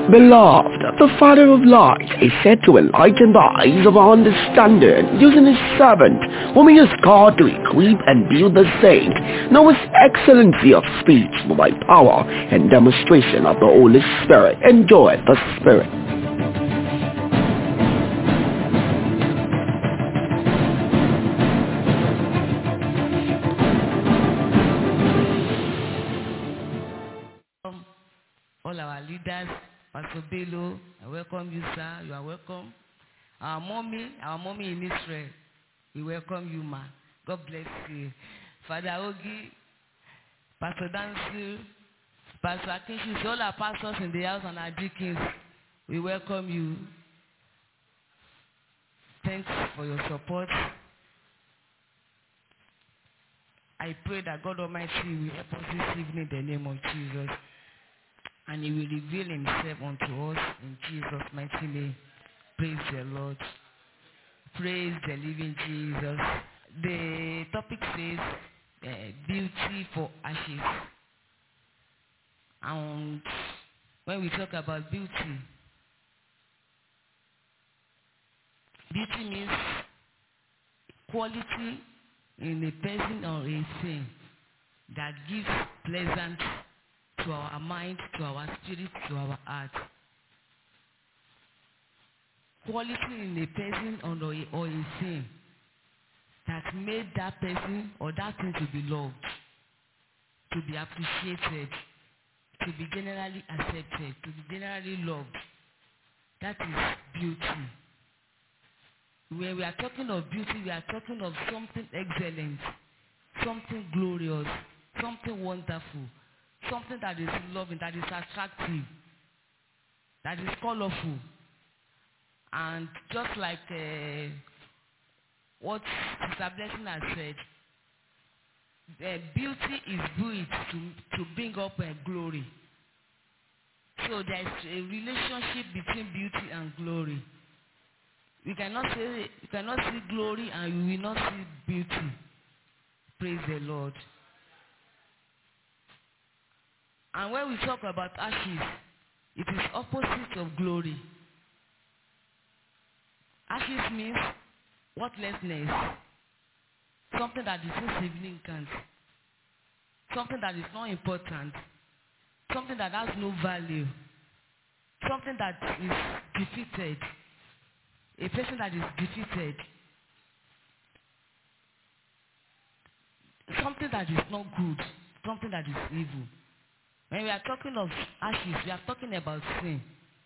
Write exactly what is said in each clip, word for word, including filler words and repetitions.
Beloved, the Father of light is said to enlighten the eyes of our understanding using his servant, whom he has called to equip and build the saint. Now his excellency of speech by power and demonstration of the Holy Spirit. Enjoy the Spirit. All our leaders, Pastor Bello, I welcome you, sir. You are welcome. Our mommy, our mommy in Israel, we welcome you, ma. God bless you. Father Ogi, Pastor Dansu, Pastor Akinshi, all our pastors in the house and our deacons, we welcome you. Thanks for your support. I pray that God Almighty will help us this evening in the name of Jesus. And he will reveal himself unto us in Jesus' mighty name. Praise the Lord. Praise the living Jesus. The topic says uh, beauty for ashes. And when we talk about beauty, beauty means quality in a person or a thing that gives pleasant to our mind, to our spirit, to our heart. Quality in a person or a, or a thing that made that person or that thing to be loved, to be appreciated, to be generally accepted, to be generally loved. That is beauty. When we are talking of beauty, we are talking of something excellent, something glorious, something wonderful, something that is loving, that is attractive, that is colorful. And just like uh, what Sister Blessing has said, uh, beauty is built to, to bring up uh, glory. So there is a relationship between beauty and glory. We cannot say, you cannot see glory and you will not see beauty. Praise the Lord. And when we talk about ashes, it is opposite of glory. Ashes means worthlessness, something that is insignificant, something that is not important, something that has no value, something that is defeated, a person that is defeated, something that is not good, something that is evil. When we are talking of ashes, we are talking about sin.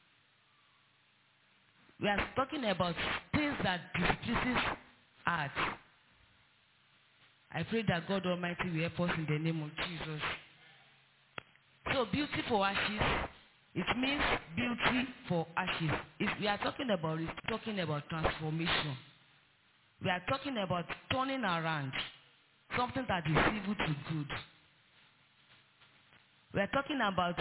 We are talking about things that displeases art. I pray that God Almighty will help us in the name of Jesus. So beauty for ashes, it means beauty for ashes. If we are talking about it, talking about transformation. We are talking about turning around something that is evil to good. We are talking about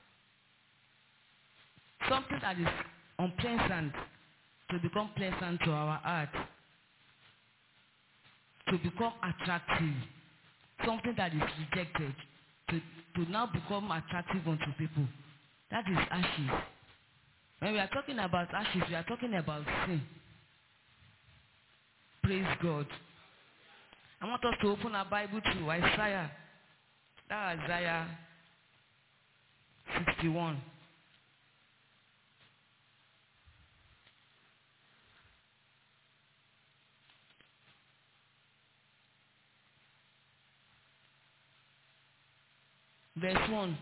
something that is unpleasant to become pleasant to our heart, to become attractive, something that is rejected, to, to now become attractive unto people. That is ashes. When we are talking about ashes, we are talking about sin. Praise God. I want us to open our Bible to Isaiah. That is Isaiah sixty-one. Verse one.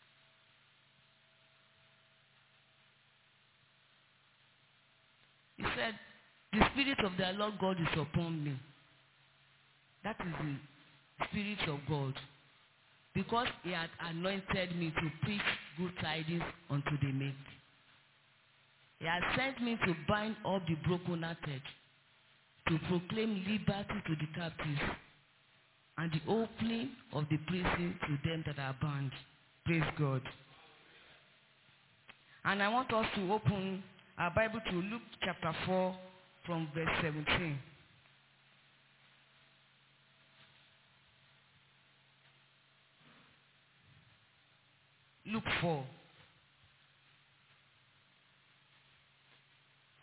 He said, the Spirit of the Lord God is upon me. That is the Spirit of God. Because he had anointed me to preach good tidings unto the meek. He has sent me to bind up the brokenhearted, to proclaim liberty to the captives, and the opening of the prison to them that are bound. Praise God. And I want us to open our Bible to Luke chapter four from verse seventeen. Luke four.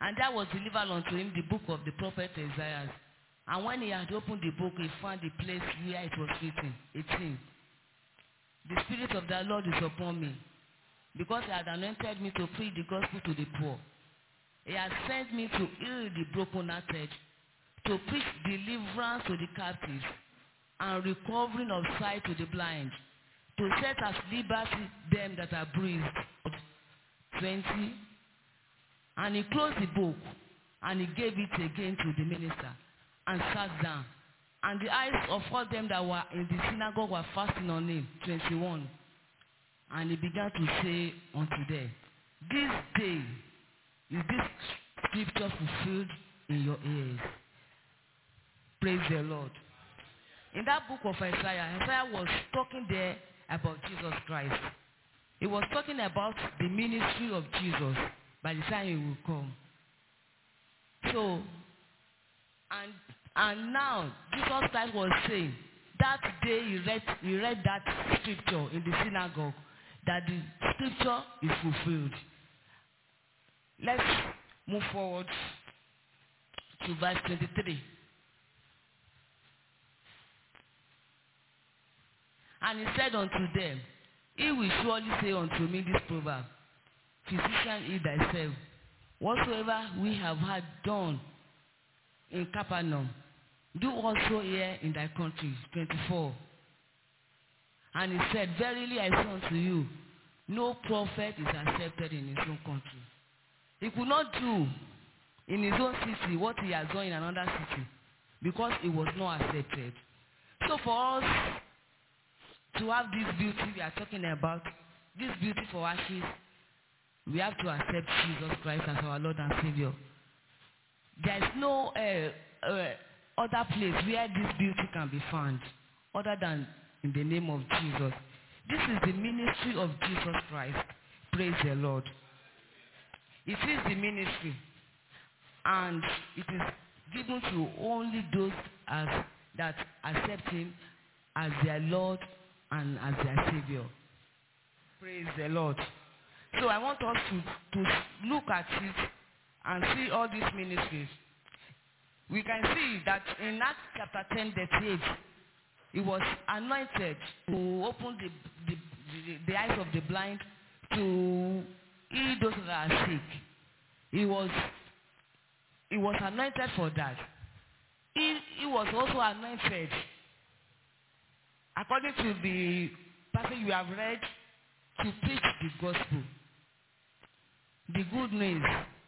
And there was delivered unto him the book of the prophet Isaiah. And when he had opened the book, he found the place where it was written, eighteen. The Spirit of the Lord is upon me, because he had anointed me to preach the gospel to the poor. He has sent me to heal the brokenhearted, to preach deliverance to the captives, and recovering of sight to the blind, to set at liberty them that are bruised. twenty. And he closed the book, and he gave it again to the minister, and sat down. And the eyes of all them that were in the synagogue were fastened on him. twenty-one. And he began to say unto them, this day is this scripture fulfilled in your ears. Praise the Lord. In that book of Isaiah, Isaiah was talking there about Jesus Christ. He was talking about the ministry of Jesus by the time he will come. So, and and now Jesus Christ was saying that day he read he read that scripture in the synagogue, that the scripture is fulfilled. Let's move forward to verse twenty-three. And he said unto them, he will surely say unto me this proverb, physician, heal thyself. Whatsoever we have had done in Capernaum, do also here in thy country. twenty-four. And he said, verily I say unto you, no prophet is accepted in his own country. He could not do in his own city what he has done in another city, because he was not accepted. So for us to have this beauty we are talking about, this beauty for ashes, we have to accept Jesus Christ as our Lord and Savior. There is no uh, uh, other place where this beauty can be found other than in the name of Jesus. This is the ministry of Jesus Christ. Praise the Lord. It is the ministry, and it is given to only those as, that accept him as their Lord and as their Savior. Praise the Lord. So I want us to, to look at it and see all these ministries. We can see that in Acts chapter ten, thirty-eight, he was anointed to open the, the, the, the eyes of the blind, to heal those that are sick. He was, he was anointed for that. He, he was also anointed, according to the passage you have read, to preach the gospel, the good news,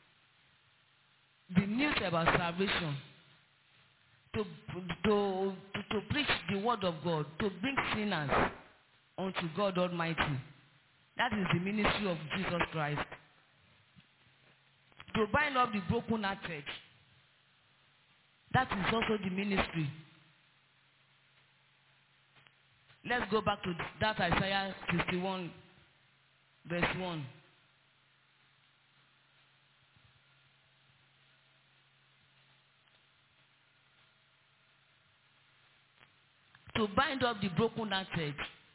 the news about salvation, to, to, to, to preach the word of God, to bring sinners unto God Almighty. That is the ministry of Jesus Christ. To bind up the brokenhearted. That is also the ministry. Let's go back to that Isaiah sixty-one, verse one. To bind up the brokenhearted.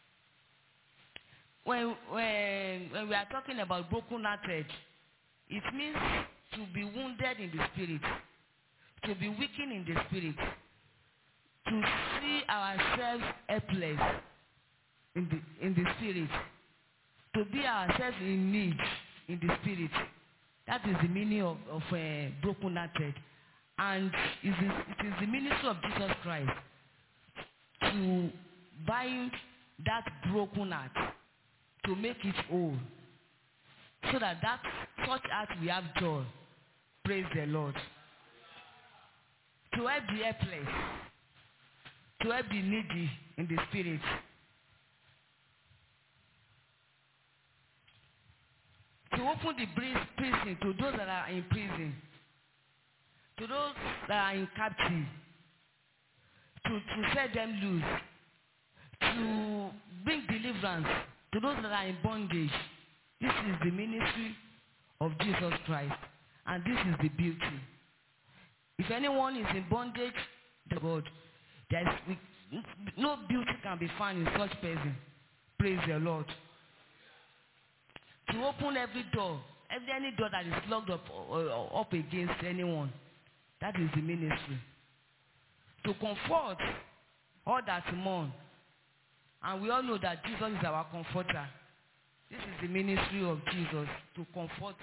When, when, when we are talking about brokenhearted, it means to be wounded in the spirit, to be weakened in the spirit, to see ourselves helpless in the, in the spirit, to be ourselves in need in the spirit. That is the meaning of, of uh, brokenhearted. And it is, it is the ministry of Jesus Christ to bind that broken heart, to make it whole, so that that such heart we have joy. Praise the Lord. To help the helpless, to help the needy in the spirit. To open the prison to those that are in prison, to those that are in captivity, to, to set them loose, to bring deliverance to those that are in bondage. This is the ministry of Jesus Christ, and this is the beauty. If anyone is in bondage, the God, there is no beauty can be found in such person. Praise the Lord. To open every door Every any door that is locked up or up against anyone, that is the ministry. To comfort all that mourn. And we all know that Jesus is our comforter. This is the ministry of Jesus, to comfort,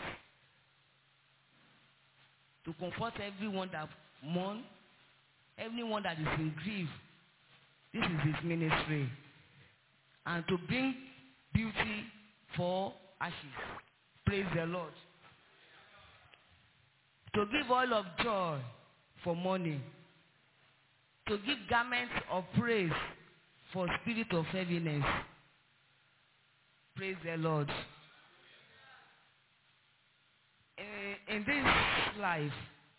to comfort everyone that mourn, everyone that is in grief. This is his ministry. And to bring beauty for ashes. Praise the Lord. To give oil of joy for mourning. To give garments of praise for spirit of heaviness. Praise the Lord. In, in this life,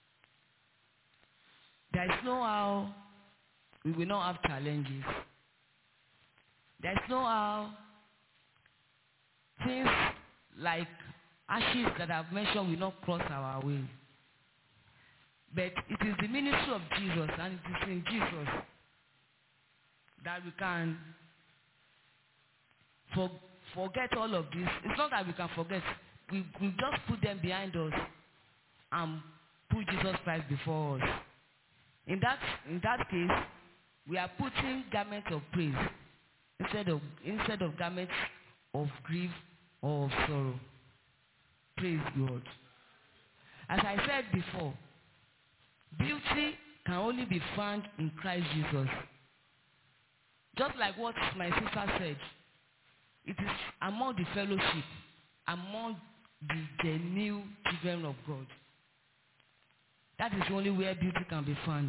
there is no how we will not have challenges. There is no how things like ashes that I've mentioned will not cross our way. But it is the ministry of Jesus, and it is in Jesus that we can for, forget all of this. It's not that we can forget. We, we just put them behind us and put Jesus Christ before us. In that, in that case, we are putting garments of praise instead of, instead of garments of grief or of sorrow. Praise God. As I said before, beauty can only be found in Christ Jesus. Just like what my sister said, it is among the fellowship, among the, the new children of God. That is only where beauty can be found.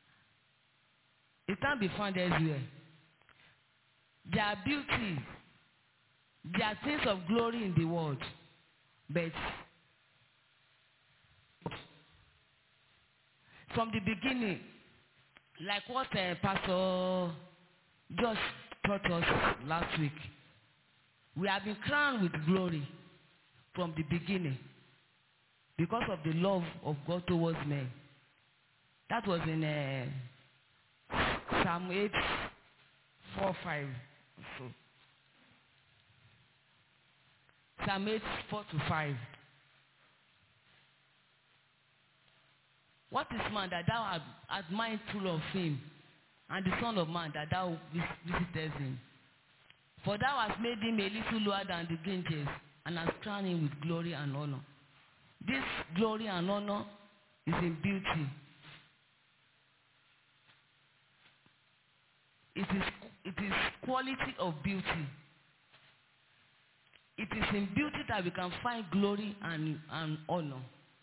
It can't be found elsewhere. There are beauty, there are things of glory in the world, but from the beginning, like what uh, Pastor just taught us last week, we have been crowned with glory from the beginning because of the love of God towards men. That was in uh, Psalm eight, four, five. So, Psalm eight, four to five. What is man that thou art, art mindful of him, and the Son of Man that thou visitest him? For thou hast made him a little lower than the angels, and hast crowned him with glory and honor. This glory and honor is in beauty. It is, it is quality of beauty. It is in beauty that we can find glory and, and honor.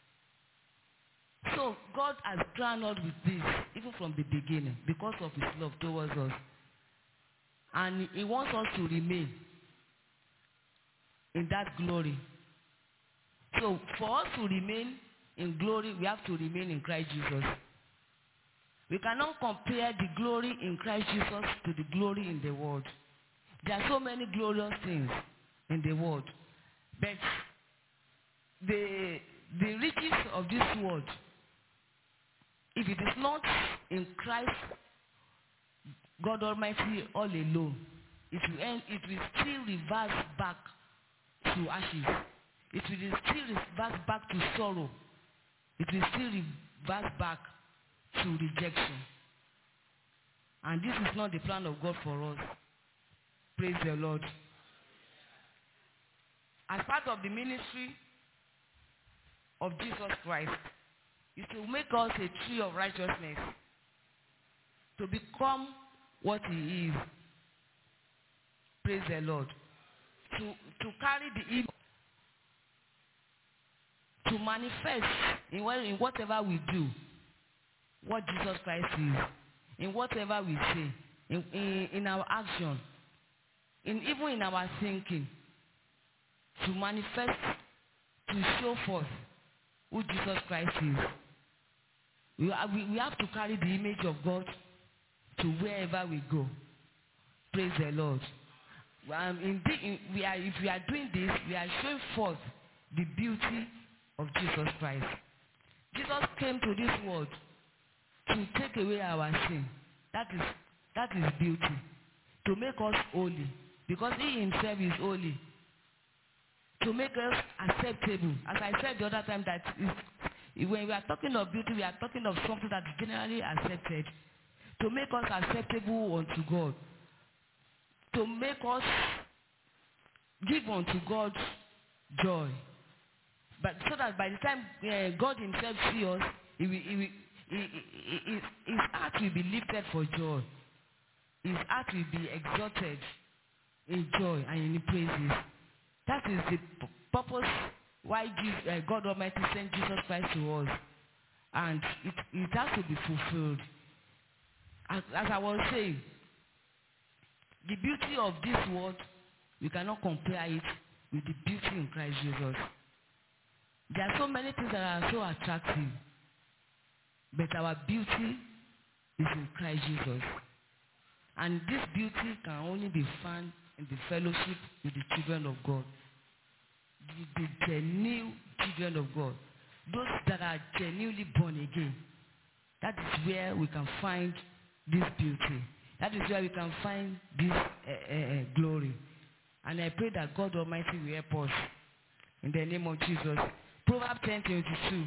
So God has crowned us with this, even from the beginning, because of his love towards us. And he wants us to remain in that glory. So for us to remain in glory, we have to remain in Christ Jesus. We cannot compare the glory in Christ Jesus to the glory in the world. There are so many glorious things in the world. But the, the riches of this world, if it is not in Christ, God Almighty all alone, it will, end, it will still reverse back to ashes. It will still reverse back to sorrow. It will still reverse back to rejection. And this is not the plan of God for us. Praise the Lord. As part of the ministry of Jesus Christ, is to make us a tree of righteousness, to become what he is. Praise the Lord. To, to carry the evil, to manifest in, what, in whatever we do, what Jesus Christ is, in whatever we say, in, in, in our action, in, even in our thinking, to manifest, to show forth who Jesus Christ is. We, are, we, we have to carry the image of God to wherever we go. Praise the Lord. Um, in the, in, we are, if we are doing this, we are showing forth the beauty of Jesus Christ. Jesus came to this world to take away our sin. That is, that is beauty. To make us holy. Because he himself is holy. to make us acceptable. As I said the other time, that is, when we are talking of beauty, we are talking of something that is generally accepted. To make us acceptable unto God. To make us give unto God joy. But so that by the time uh, God himself sees us, he will, he will, he, he, he, his heart will be lifted for joy. His heart will be exalted in joy and in praises. That is the p- purpose why Jesus, uh, God Almighty sent Jesus Christ to us. And it, it has to be fulfilled. As, as I was saying, the beauty of this world, we cannot compare it with the beauty in Christ Jesus. There are so many things that are so attractive, but our beauty is in Christ Jesus. And this beauty can only be found in the fellowship with the children of God. The, the genuine children of God. Those that are genuinely born again. That is where we can find this beauty. That is where we can find this uh, uh, glory. And I pray that God Almighty will help us. In the name of Jesus. Proverbs ten twenty-two.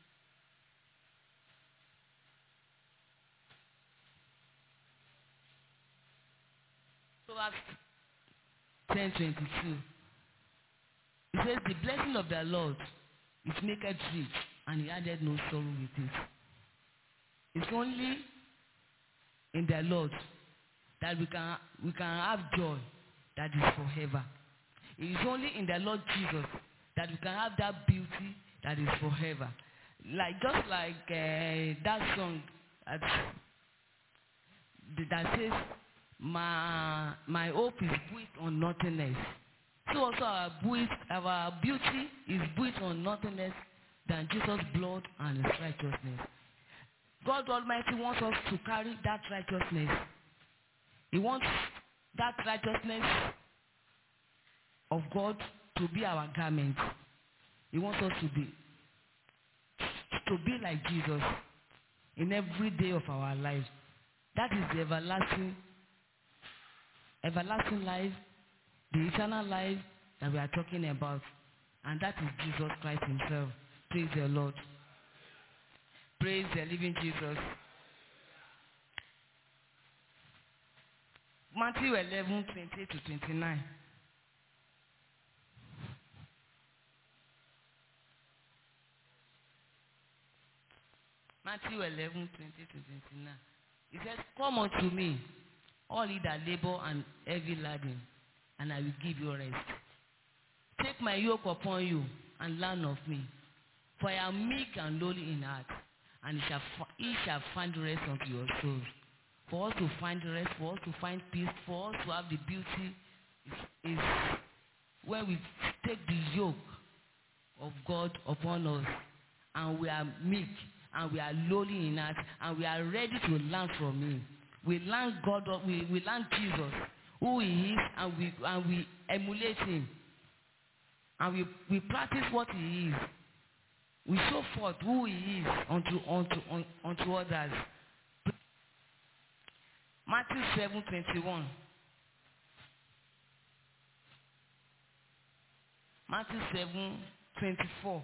Proverbs ten twenty-two. It says, the blessing of the Lord is maketh rich, and he added no sorrow with it. It's only in the Lord that we can we can have joy that is forever. It is only in the Lord Jesus that we can have that beauty that is forever. Like just like uh, that song that, that says, my my hope is built on nothingness. So also our beauty, our beauty is built on nothingness than Jesus' blood and his righteousness. God Almighty wants us to carry that righteousness. He wants that righteousness of God to be our garment. He wants us to be to be like Jesus in every day of our lives. That is the everlasting, everlasting life, the eternal life that we are talking about. And that is Jesus Christ himself. Praise the Lord. Praise the living Jesus. Matthew eleven, twenty to twenty-nine. Matthew eleven, twenty to twenty-nine. It says, come unto me, all ye that labor and heavy laden, and I will give you rest. Take my yoke upon you, and learn of me. For I am meek and lowly in heart, and ye shall, ye shall find rest unto your souls. For us to find rest, for us to find peace, for us to have the beauty, is, is when we take the yoke of God upon us, and we are meek, and we are lowly in heart, and we are ready to learn from him. We learn God, we, we learn Jesus, who he is, and we and we emulate him. And we, we practice what he is. We show forth who he is unto unto un, unto others. Matthew seven twenty-one. Matthew seven twenty-four.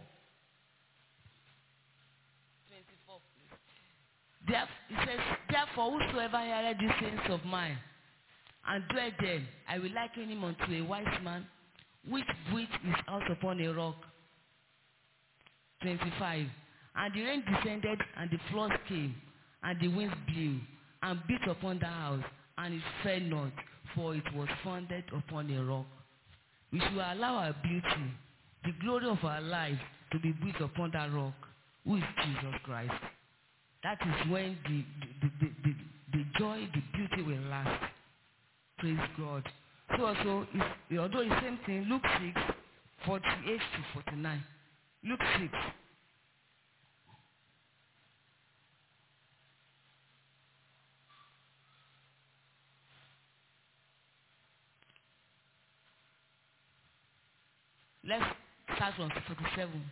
There, it says, therefore, whosoever heareth these sayings of mine, and doeth them, I will liken him unto a wise man, which built his house upon a rock. twenty-five. And the rain descended, and the floods came, and the winds blew, and beat upon the house, and it fell not, for it was founded upon a rock. We should allow our beauty, the glory of our life, to be built upon that rock, who is Jesus Christ. That is when the, the, the, the, the joy, the beauty will last. Praise God. So also, it's, although the same thing, Luke six, forty-eight to forty-nine. Luke six. Let's start from forty-seven.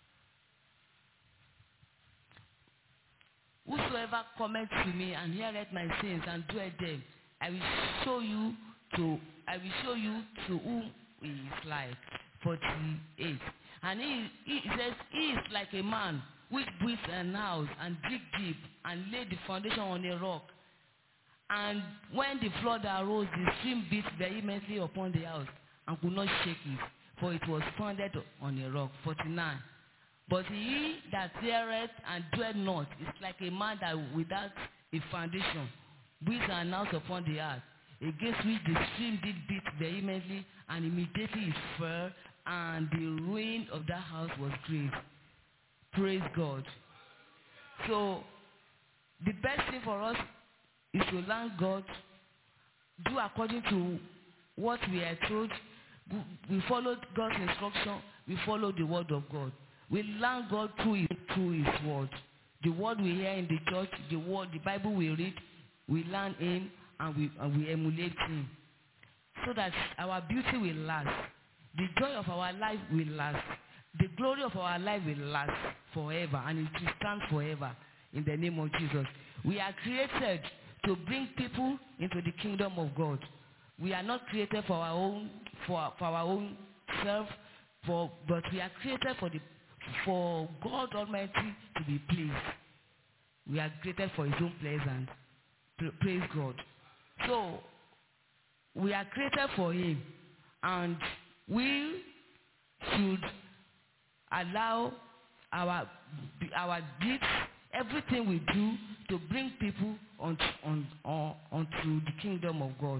Whosoever cometh to me and heareth my sayings and doeth them, I will show you to I will show you to whom he is like. forty-eight. And he, he says, he is like a man which built an house and dig deep and laid the foundation on a rock. And when the flood arose, the stream beat vehemently upon the house and could not shake it, for it was founded on a rock. forty-nine. But he that heareth and dwelleth not is like a man that without a foundation built an house upon the earth, against which the stream did beat vehemently, and immediately it fell, and the ruin of that house was great. Praise God. So, the best thing for us is to learn God, do according to what we are told. We follow God's instruction. We follow the word of God. We learn God through His, through His word. The word we hear in the church, the word, the Bible we read, we learn Him and we, and we emulate Him, so that our beauty will last. The joy of our life will last. The glory of our life will last forever, and it will stand forever in the name of Jesus. We are created to bring people into the kingdom of God. We are not created for our own for, for our own self, for but we are created for the for God Almighty to be pleased. We are created for His own pleasure. Praise God. So we are created for Him, and we should allow our our deeds, everything we do, to bring people on, on, on, onto the kingdom of God.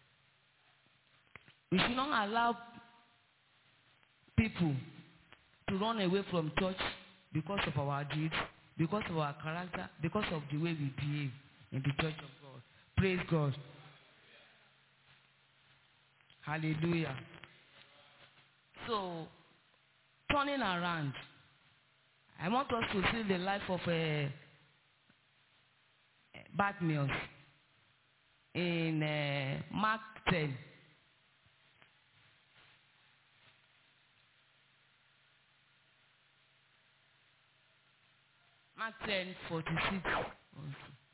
We should not allow people to run away from church because of our deeds, because of our character, because of the way we behave in the church of God. Praise God. Hallelujah. So, turning around, I want us to see the life of a Bartimaeus in uh, Mark ten. Mark ten, forty-six. Also.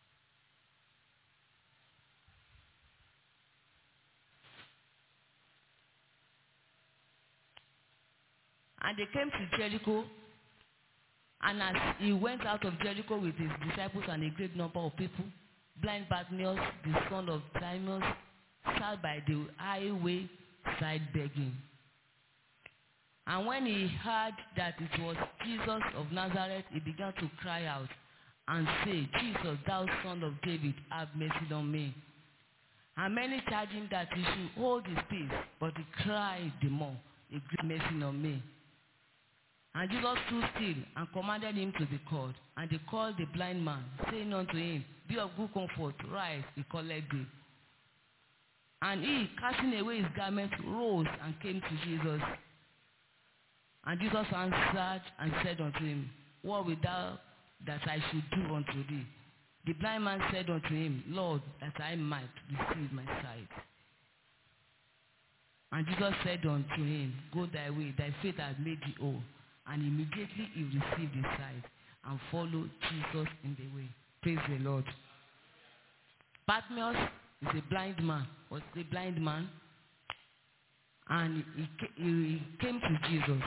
And they came to Jericho, and as he went out of Jericho with his disciples and a great number of people, blind Bartimaeus, the son of Timaeus, sat by the highway side begging. And when he heard that it was Jesus of Nazareth, he began to cry out and say, Jesus, thou son of David, have mercy on me. And many charged him that he should hold his peace, but he cried the more, a great mercy on me. And Jesus stood still and commanded him to be called. And they called the blind man, saying unto him, Be of good comfort, rise, he calleth thee. And he, casting away his garment, rose and came to Jesus. And Jesus answered and said unto him, What wilt thou that I should do unto thee? The blind man said unto him, Lord, that I might receive my sight. And Jesus said unto him, Go thy way, thy faith hath made thee whole. And immediately he received his sight and followed Jesus in the way. Praise the Lord. Bartimaeus is a blind man, was a blind man, and he, he came to Jesus.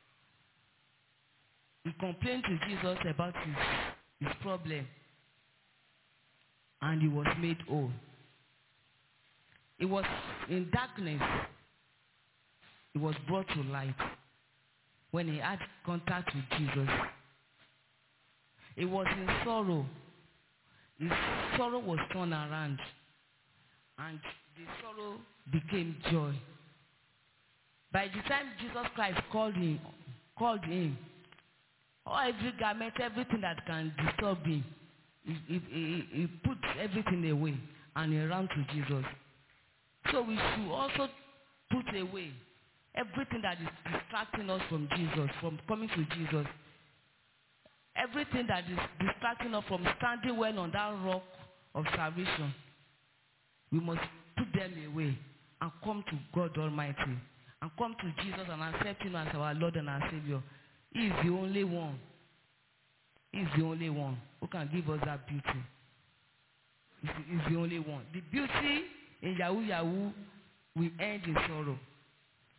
He complained to Jesus about his, his problem, and he was made whole. He was in darkness. He was brought to light when he had contact with Jesus. He was in sorrow. His sorrow was turned around, and the sorrow became joy. By the time Jesus Christ called him, called him, or every garment, everything that can disturb him, he, he, he, he put everything away and he ran to Jesus. So we should also put away everything that is distracting us from Jesus, from coming to Jesus. Everything that is distracting us from standing well on that rock of salvation, we must put them away and come to God Almighty, and come to Jesus and accept Him as our Lord and our Savior. He is the only one. He is the only one who can give us that beauty. He is the only one. The beauty in Yahoo Yahoo will end in sorrow.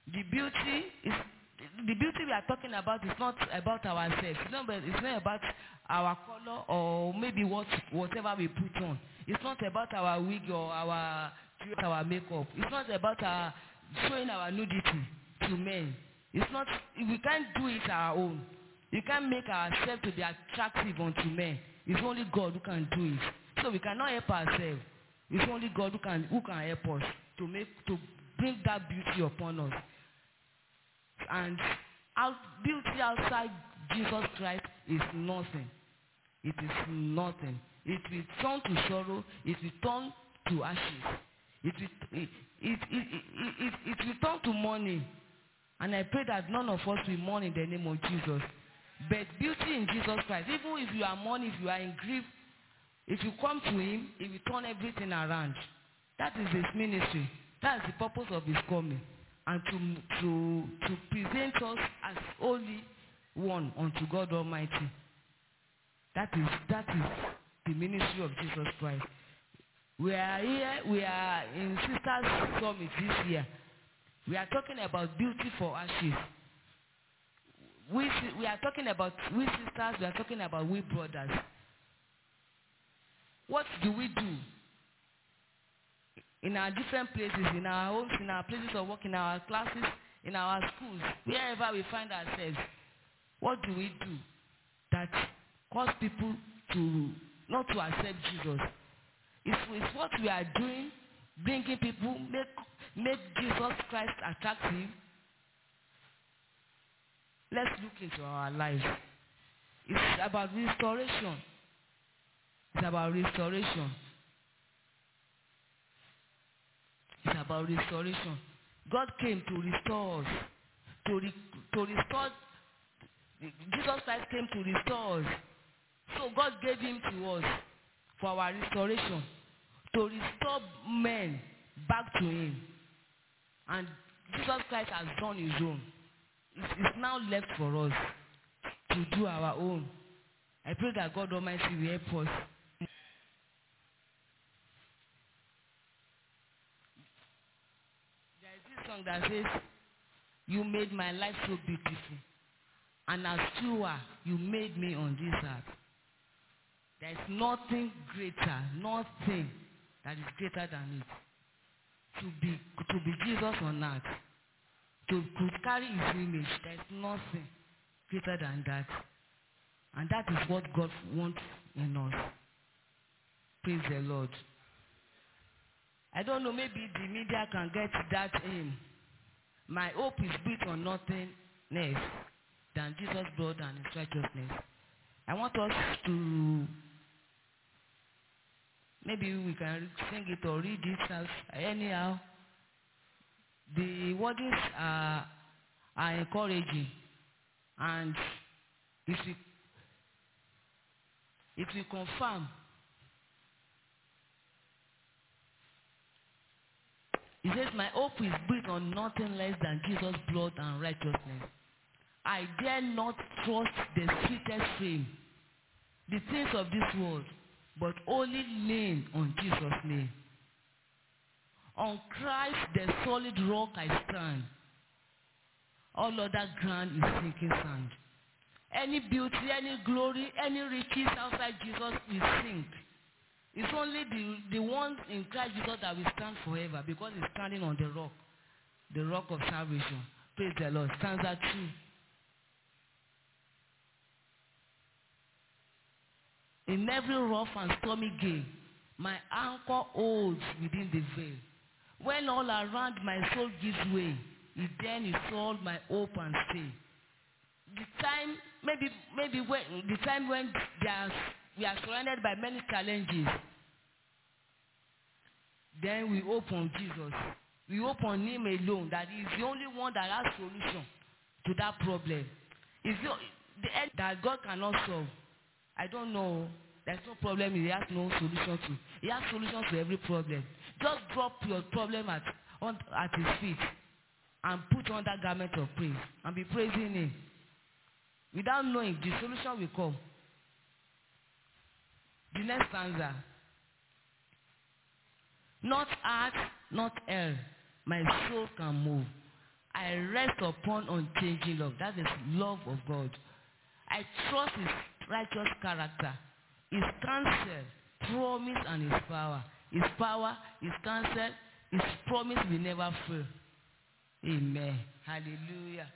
The beauty is the beauty we are talking about is not about ourselves. It's not, it's not about our color or maybe what whatever we put on. It's not about our wig or our our makeup. It's not about our showing our nudity to men. It's not. We can't do it our own. We can't make ourselves to be attractive unto men. It's only God who can do it. So we cannot help ourselves. It's only God who can who can help us to make to bring that beauty upon us. And our beauty outside Jesus Christ is nothing. It is nothing. It will turn to sorrow. It will turn to ashes. It will, it, it, it, it, it, it will turn to mourning. And I pray that none of us will mourn in the name of Jesus. But beauty in Jesus Christ, even if you are mourning, if you are in grief, if you come to him, he will turn everything around. That is his ministry. That is the purpose of his coming. And to, to, to present us as holy one unto God Almighty. That is, that is the ministry of Jesus Christ. We are here, we are in Sisters Summit this year. We are talking about beauty for ashes. We, we are talking about we sisters, we are talking about we brothers. What do we do in our different places, in our homes, in our places of work, in our classes, in our schools, wherever we find ourselves? What do we do that cause people to not to accept Jesus? It's, it's what we are doing, bringing people, make, make Jesus Christ attractive. Let's look into our lives. It's about restoration. It's about restoration. It's about restoration. God came to restore us. To, re, to restore, Jesus Christ came to restore us. So God gave him to us for our restoration. To restore men back to him. And Jesus Christ has done his own. It's, it's now left for us to do our own. I pray that God Almighty will help us. There is this song that says, you made my life so beautiful. And as you are, you made me on this earth. There is nothing greater, nothing that is greater than it. To be, to be Jesus on earth. To, to carry his image, there is nothing greater than that. And that is what God wants in us. Praise the Lord. I don't know, maybe the media can get that in. My hope is built on nothing less than Jesus' blood and his righteousness. I want us to, maybe we can sing it or read it as anyhow. The wordings are, are encouraging, and if we, if we confirm, it says, my hope is built on nothing less than Jesus' blood and righteousness. I dare not trust the sweetest frame, the things of this world, but only lean on Jesus' name. On Christ, the solid rock I stand. All other ground is sinking sand. Any beauty, any glory, any riches outside Jesus will sink. It's only the, the ones in Christ Jesus that will stand forever, because he's standing on the rock, the rock of salvation. Praise the Lord. Stanza two. In every rough and stormy gale, my anchor holds within the veil. When all around my soul gives way, it then is all my hope and stay. The time, maybe, maybe when the time when are, we are surrounded by many challenges, then we hope on Jesus. We hope on him alone, that he is the only one that has solution to that problem. It's the, the end that God cannot solve. I don't know. There's no problem he has no solution to. He has solutions to every problem. Just drop your problem at, on, at his feet and put on that garment of praise and be praising him. Without knowing, the solution will come. The next stanza. Not heart, not air, my soul can move. I rest upon unchanging love. That is love of God. I trust his righteous character, his counsel, promise, and his power. His power, his counsel, his promise will never fail. Amen. Hallelujah.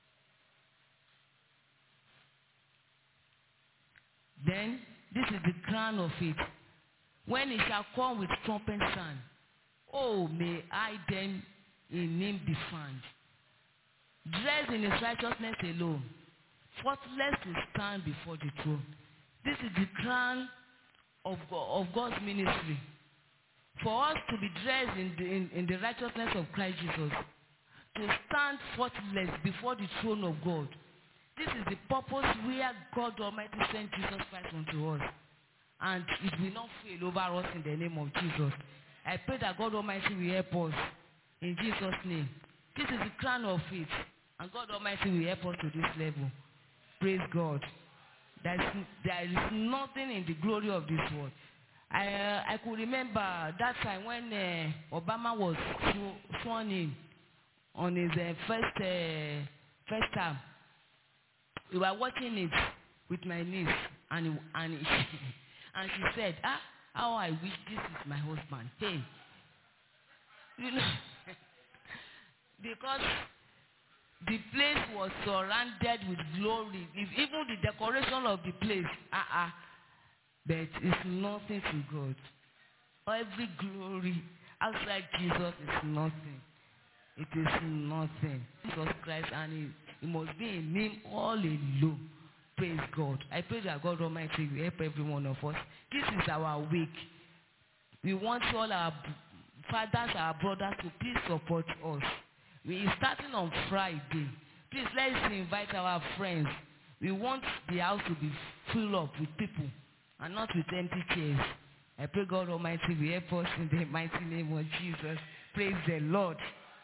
Then, this is the crown of it. When he shall come with trumpet sound, oh, may I then in him be found, dressed in his righteousness alone, faultless to stand before the throne. This is the crown of, God, of God's ministry. For us to be dressed in the, in, in the righteousness of Christ Jesus, to stand faultless before the throne of God. This is the purpose where God Almighty sent Jesus Christ unto us. And it will not fail over us in the name of Jesus. I pray that God Almighty will help us in Jesus' name. This is the crown of it. And God Almighty will help us to this level. Praise God. There is, there is nothing in the glory of this world. I, uh, I could remember that time when uh, Obama was sworn in on his uh, first uh, first term. We were watching it with my niece, and and she, and she said, "Ah, how I wish this is my husband." Hey, you know, because the place was surrounded with glory. If even the decoration of the place, ah uh ah, -uh, but it's nothing to God. Every glory outside Jesus is nothing. It is nothing. Jesus Christ, and it, it must be in him all alone. Praise God. I pray that God Almighty will help every one of us. This is our week. We want all our fathers, our brothers to please support us. We are starting on Friday. Please let's invite our friends. We want the house to be full up with people and not with empty chairs. I pray God Almighty will help us in the mighty name of Jesus. Praise the Lord.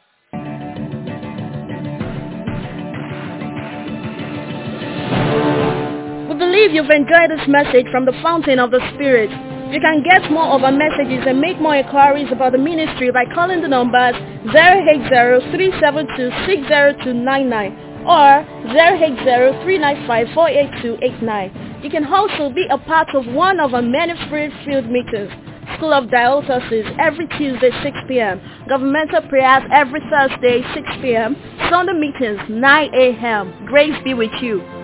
We believe you've enjoyed this message from the Fountain of the Spirit. You can get more of our messages and make more inquiries about the ministry by calling the numbers zero eight zero, three seven two, six zero two nine nine or zero eight zero, three nine five, four eight two eight nine. You can also be a part of one of our many Spirit-filled meetings. School of Diocese every Tuesday six p.m. Governmental prayers every Thursday six p.m. Sunday meetings nine a.m. Grace be with you.